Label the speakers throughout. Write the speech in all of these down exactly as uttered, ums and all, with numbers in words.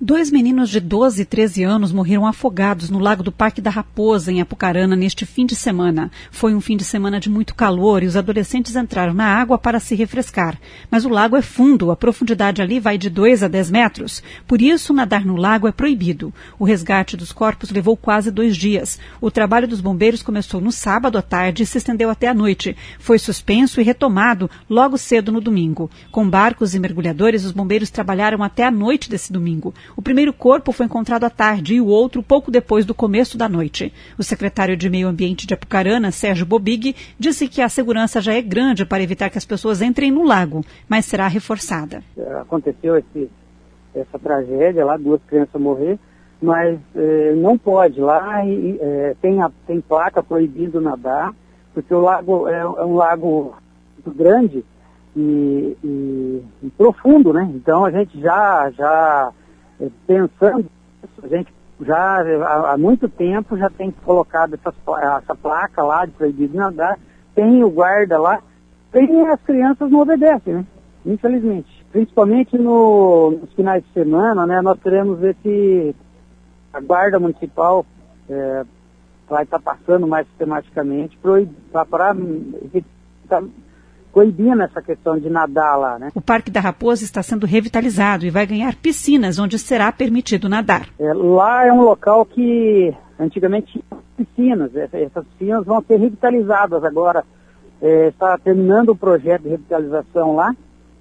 Speaker 1: Dois meninos de doze e treze anos morreram afogados no Lago do Parque da Raposa, em Apucarana, neste fim de semana. Foi um fim de semana de muito calor e os adolescentes entraram na água para se refrescar. Mas o lago é fundo, a profundidade ali vai de dois a dez metros. Por isso, nadar no lago é proibido. O resgate dos corpos levou quase dois dias. O trabalho dos bombeiros começou no sábado à tarde e se estendeu até a noite. Foi suspenso e retomado logo cedo no domingo. Com barcos e mergulhadores, os bombeiros trabalharam até a noite desse domingo. O primeiro corpo foi encontrado à tarde e o outro pouco depois do começo da noite. O secretário de Meio Ambiente de Apucarana, Sérgio Bobig, disse que a segurança já é grande para evitar que as pessoas entrem no lago, mas será reforçada.
Speaker 2: Aconteceu esse, essa tragédia lá, duas crianças morrer, mas eh, não pode. Lá eh, tem, a, tem placa proibido nadar, porque o lago é, é um lago muito grande e, e, e profundo, né? Então a gente já... já pensando nisso, a gente já há, há muito tempo já tem colocado essas, essa placa lá de proibido nadar, tem o guarda lá, tem as crianças não obedecem, né? Infelizmente. Principalmente no, nos finais de semana, né? Nós queremos ver se a guarda municipal é, vai estar passando mais sistematicamente para evitar coibindo essa questão de nadar lá, né?
Speaker 1: O Parque da Raposa está sendo revitalizado e vai ganhar piscinas onde será permitido nadar.
Speaker 2: É, lá é um local que antigamente tinha piscinas. Essas piscinas vão ser revitalizadas agora. É, está terminando o projeto de revitalização lá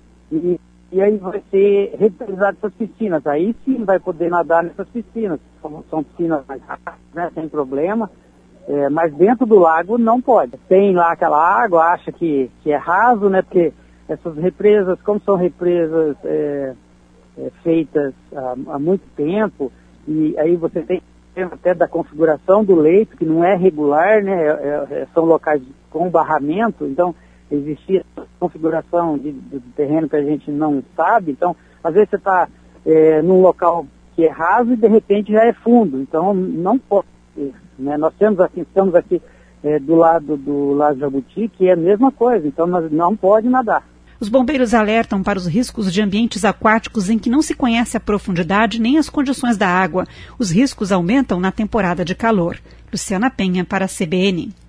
Speaker 2: e, e aí vai ser revitalizado essas piscinas. Aí sim vai poder nadar nessas piscinas. São, são piscinas mais rápidas, né? Sem problema. É, mas dentro do lago não pode. Tem lá aquela água, acha que, que é raso, né? Porque essas represas, como são represas é, é, feitas há, há muito tempo, e aí você tem até da configuração do leito, que não é regular, né? É, é, são locais com barramento, então existia configuração de, de terreno que a gente não sabe. Então, às vezes você está é, num local que é raso e de repente já é fundo. Então, não pode. Né? Nós temos aqui, estamos aqui é, do lado do Lago Jabuti, que é a mesma coisa, então nós não pode nadar.
Speaker 1: Os bombeiros alertam para os riscos de ambientes aquáticos em que não se conhece a profundidade nem as condições da água. Os riscos aumentam na temporada de calor. Luciana Penha para a C B N.